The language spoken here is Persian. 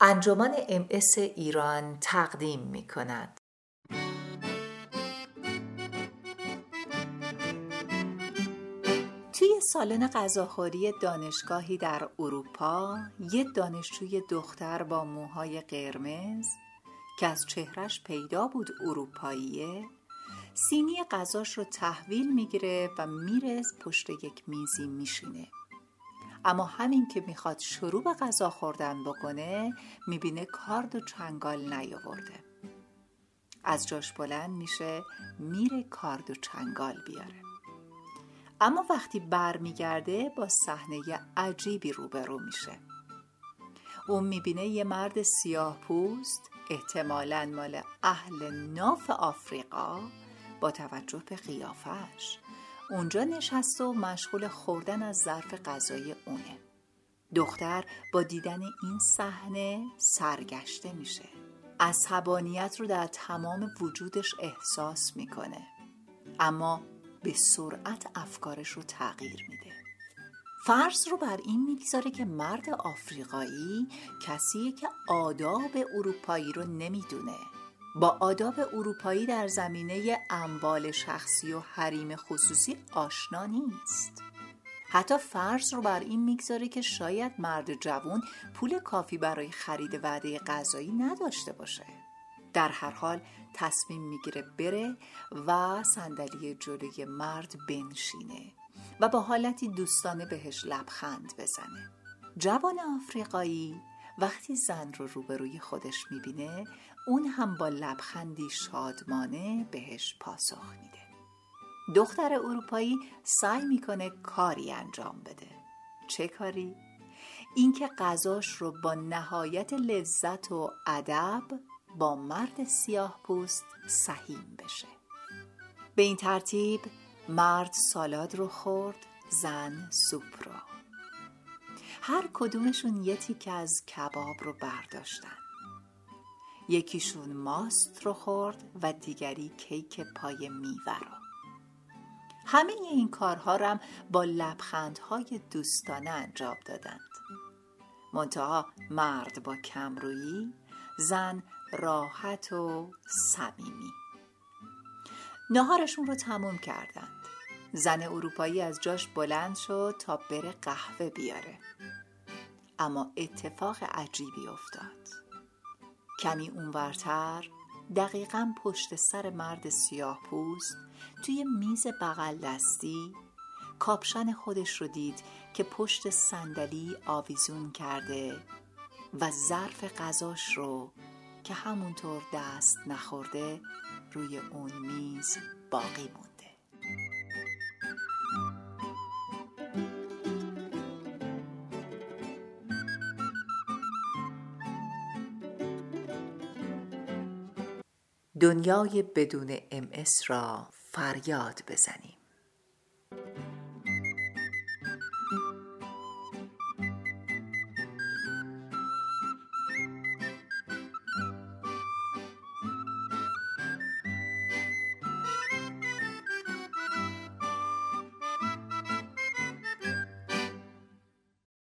انجمن MS ایران تقدیم می کند. توی سالن غذاخوری دانشگاهی در اروپا، یه دانشجوی دختر با موهای قرمز که از چهرش پیدا بود اروپاییه، سینی غذاش رو تحویل میگیره و میره پشت یک میزی میشینه. اما همین که میخواد شروع به غذا خوردن بکنه، میبینه کارد و چنگال نیاورده. از جاش بلند میشه، میره کارد و چنگال بیاره. اما وقتی برمیگرده با صحنه عجیبی روبرو میشه. اون میبینه یه مرد سیاه پوست، احتمالاً مال اهل ناف آفریقا، با توجه به قیافش اونجا نشسته و مشغول خوردن از ظرف غذای اونه. دختر با دیدن این صحنه سرگشته میشه. عصبانیت رو در تمام وجودش احساس میکنه، اما به سرعت افکارش رو تغییر میده. فرض رو بر این میگذاره که مرد آفریقایی کسیه که آداب اروپایی رو نمیدونه، با آداب اروپایی در زمینه اموال شخصی و حریم خصوصی آشنا نیست. حتی فرض رو بر این میگذاره که شاید مرد جوان پول کافی برای خرید وعده غذایی نداشته باشه. در هر حال تصمیم میگیره بره و صندلی جلوی مرد بنشینه و با حالتی دوستانه بهش لبخند بزنه. جوان آفریقایی وقتی زن رو روبروی خودش میبینه، اون هم با لبخندی شادمانه بهش پاسخ میده. دختر اروپایی سعی میکنه کاری انجام بده. چه کاری؟ اینکه غذاش رو با نهایت لذت و ادب با مرد سیاه پوست سهیم بشه. به این ترتیب مرد سالاد رو خورد، زن سوپ رو. هر کدومشون یه تیکه از کباب رو برداشتن. یکیشون ماست رو خورد و دیگری کیک پای میوه رو. همه این کارها رم با لبخندهای دوستانه انجام دادند. منتها مرد با کمرویی، زن راحت و صمیمی. ناهارشون رو تموم کردند. زن اروپایی از جاش بلند شد تا بره قهوه بیاره. اما اتفاق عجیبی افتاد. کمی اونورتر، دقیقاً پشت سر مرد سیاه پوست، توی میز بغل دستی، کاپشن خودش رو دید که پشت صندلی آویزون کرده و ظرف غذاش رو که همونطور دست نخورده روی اون میز باقی مونده. دنیای بدون MS را فریاد بزنیم.